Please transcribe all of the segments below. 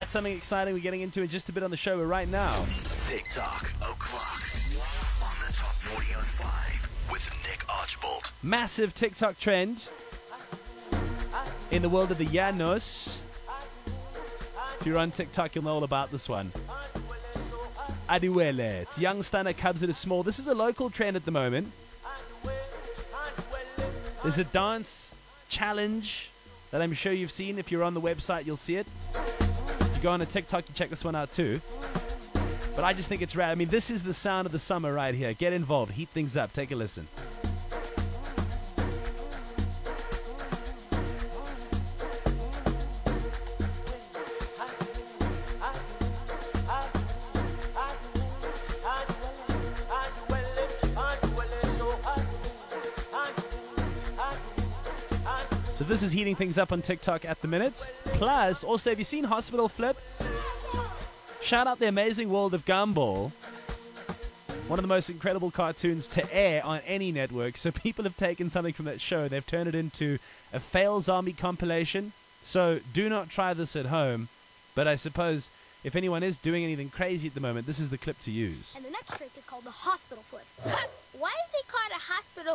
That's something exciting we're getting into in just a bit on the show. But right now, TikTok o'clock on the Top 40 on 5 with Nick Archbold. massive TikTok trend in the world of the Llanos. If you're on TikTok, you'll know all about this one. Adiwele. It's young stunner Cubs that are small. This is a local trend at the moment. There's a dance challenge that I'm sure you've seen. If you're on the website, you'll see it. If you go on to TikTok, you check this one out too. But I just think it's rad. I mean, this is the sound of the summer right here. Get involved. Heat things up. Take a listen. So this is heating things up on TikTok at the minute. Plus, also, have you seen Hospital Flip? Shout out the amazing world of Gumball. One of the most incredible cartoons to air on any network. So people have taken something from that show. They've turned it into a fail zombie compilation. So do not try this at home. But I suppose if anyone is doing anything crazy at the moment, this is the clip to use. And the next trick is called the hospital flip. Why is it called a hospital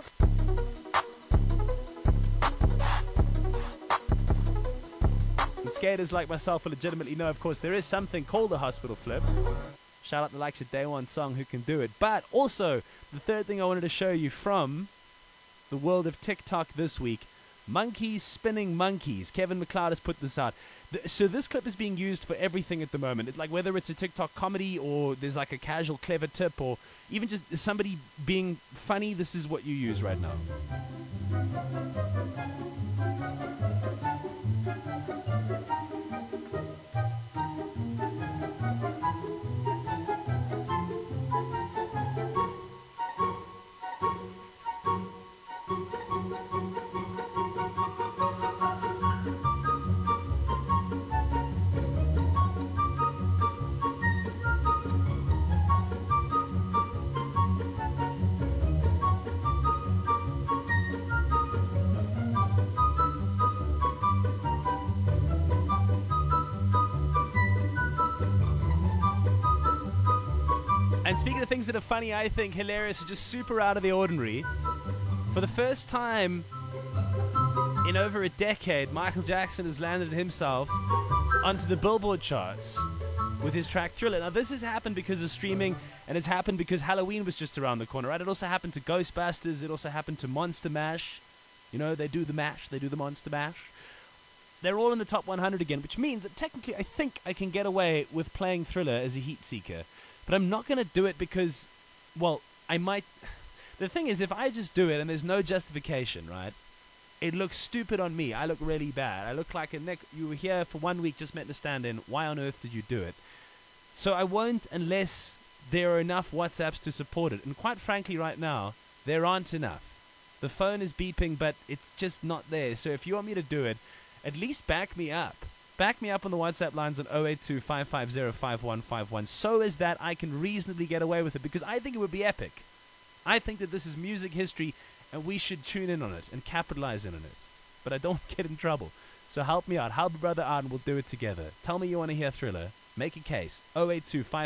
And skaters like myself will legitimately know, of course, there is something called a hospital flip. Shout out the likes of Day One Song who can do it. But also, the third thing I wanted to show you from the world of TikTok this week, monkeys spinning monkeys. Kevin McLeod has put this out. So this clip is being used for everything at the moment. It's like whether it's a TikTok comedy or there's like a casual clever tip or even just somebody being funny, this is what you use right now. And speaking of things that are funny, I think hilarious, are just super out of the ordinary. For the first time in over a decade, Michael Jackson has landed himself onto the Billboard charts with his track Thriller. Now, this has happened because of streaming, and it's happened because Halloween was just around the corner, right? It also happened to Ghostbusters. It also happened to Monster Mash. You know, they do the mash. They do the Monster Mash. They're all in the top 100 again, which means that technically I think I can get away with playing Thriller as a heat seeker. But I'm not going to do it because, well, I might... The thing is, if I just do it and there's no justification, right, it looks stupid on me. I look really bad. I look like a Nick. You were here for 1 week, just meant to stand in. Why on earth did you do it? So I won't unless there are enough WhatsApps to support it. And quite frankly, right now, there aren't enough. The phone is beeping, but it's just not there. So if you want me to do it, at least back me up. Back me up on the WhatsApp lines on 082-550-5151 so as that I can reasonably get away with it, because I think it would be epic. I think that this is music history and we should tune in on it and capitalize in on it. But I don't get in trouble. So help me out. Help a brother out and we'll do it together. Tell me you want to hear Thriller. Make a case. 082